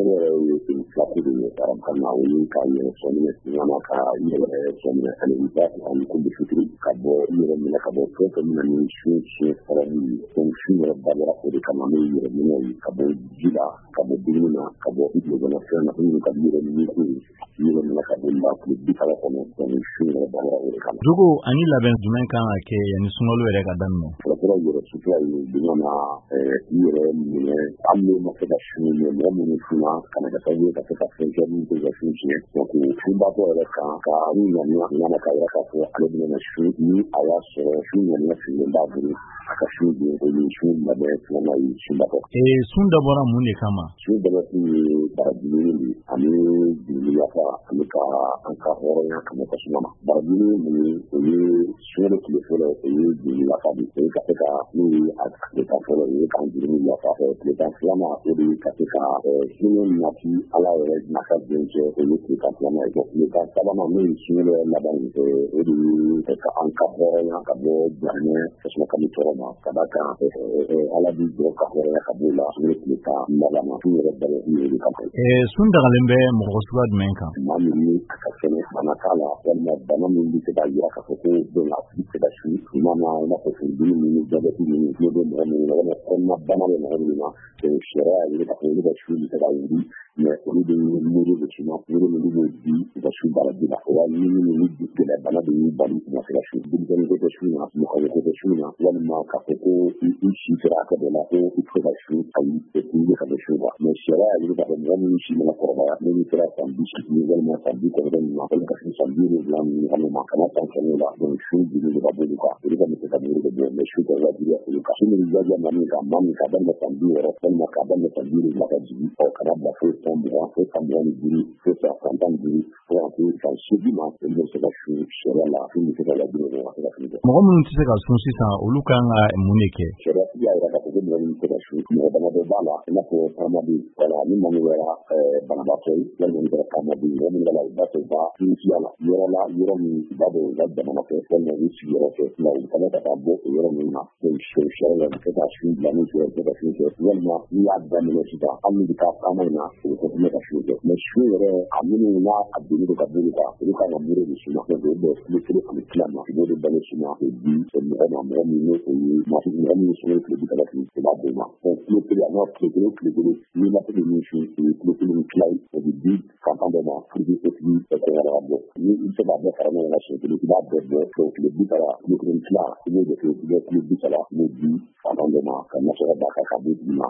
flaco de Karamkanawi, Kayo, Somina, Yamaka, Somina, and that on Kumbushu, Kabo, Kabo, Kokamani, Shu, Function of Bala for the Kamami, Kabo, Gila, Kabo Dina, Kabo, Igana, Dugu ani labɛn jumɛn kan ka kɛ yanni sunkalo yɛrɛ ka daminɛ? Fɔlɔfɔlɔ yɛrɛ sutura ye dumana yɛrɛ minɛ an bɛ ma se ka su mɛ mɔgɔ minnu suna kana ka taa ka se ka fɛn kɛ min tɛ ka su tiɲɛ donc sunbatɔ yɛrɛ kan ka ŋaniya ka yɛrɛ k'a fɔ ale bɛna su ni a y'a sɔrɔ su ŋaniya sigilen b'a bolo a ka su don o ni su labɛn filanan ye sunbatɔ. Sun dabɔra mun de kama? Sun dabɔ kun ye barajini de ani duguyafa ani ka an ka hɔrɔnya kama ka suma ma. Barajini min o ye sunkalo tile fɔlɔ o ye duguyafa de o ye ka se ka n'o ye a tile tan fɔlɔ o ye k'an jiri yafa tile tan filanan o de ye ka se ka hinɛ nati ala yɛrɛ nafa den cɛ o ye tile tan filanan ye tile tan sabanan n'o ye sunkalo laban o de ye ka an ka hɔrɔnya ka bɔ janɛ tasuma kami tɔɔrɔ ma ka da kan ala bi jɔ ka hɔrɔnya ka bɔ la sunkalo tile tan laban ma su yɛrɛ bɛrɛ ye kama. Sun dagalen bɛ mɔgɔ suguya jumɛn kan? Maa min ni a ka kɛnɛ bana t'a la walima bana min bɛ se ka yira k'a fɔ ko don a tigi se ka su mana i n'a fɔ furudimi ni jabɛti ni tulo bɛ mɔgɔ min na walima kɔnɔna bana bɛ mɔgɔ min na sariya y'a yira k'a fɔ olu ka su bɛ se ka wuli mais olu bɛ miiri de suma miiri minnu b'o di u ka su baraji la o y'a ɲini ni gɛlɛya bana de y'u bali u ma se ka su denmisɛnnin ko tɛ su na mɔgɔkɔrɔba ko tɛ su na walima k'a fɔ ko i si sera hakɛ dɔ la ko i tɛ se ka su ayi i bɛ ka kɛ su la mais sariya y'a yira k'a fɔ mɔgɔ minnu si mana kɔrɔbaya n'olu sera san 80 walima san 90 ma walima ka se san 70 ɲɔgɔn ma kana san 100 la donc su joli de ka bɔ olu kan olu ka se ka miiri de bɔ mais su tɛ wajibiya olu kan su min wajibiya ma min kan maa min k'a daminɛ san 60 walima k'a daminɛ san 70 ka jigin kana bila fo san 20 fo san 25 fo san 15 fo ka se san 80 ma olu bɛ se ka su sariya la su bɛ se ka wajibiya de ka se ka su kɛ. Mɔgɔ minnu tɛ se ka sun sisan olu kan ka mun de kɛ? Sariya y'a yira k'a fɔ ko mɔgɔ minnu tɛ se ka su mɔgɔ damadɔ b'a la i n'a fɔ taamaden wala ni maa min kɛra banabaatɔ ye walima min kɛra taamaden mɔgɔ min kɛra u b'a fɔ u ka finisiya la yɔrɔ min u b'a dɔn u ka jamana fɛ walima u sigiyɔrɔ fɛ nka u kana ka taa bɔ o yɔrɔ min na sariya la u bɛ se ka su bila n'u sera u bɛ se ka su kɛ walima n'i y'a daminɛ sisan hali ni bɛ taa taama in na u bɛ kɔntiniye ka su kɛ mais su yɛrɛ a minnu n'a a donni don ka bolo kan olu kan ka miiri de suma donc o bɛ kilo kelen ani tila ma u b'o de balo suma o di mɔgɔ ma mɔgɔ min n'o o ye mɔgɔ min sunkalo tile 30 o b'a d'o ma donc kilo kelen a n'a tile kelen n'i ma se ka min su o ye kilo kelen ni tila ye o bɛ di kantan dɔ ma pour que o tigi kɔngɔ ka bɔ ni i bɛ se k'a bɛɛ fara ɲɔgɔn kan siɲɛ kelen i b'a bɛɛ bɔ donc tile 30 kilo kelen tila i b'o de kɛ i bɛ kilo 30 i b'o di kantan dɔ ma ka nasɔngɔ d'a kan ka bɔ duguma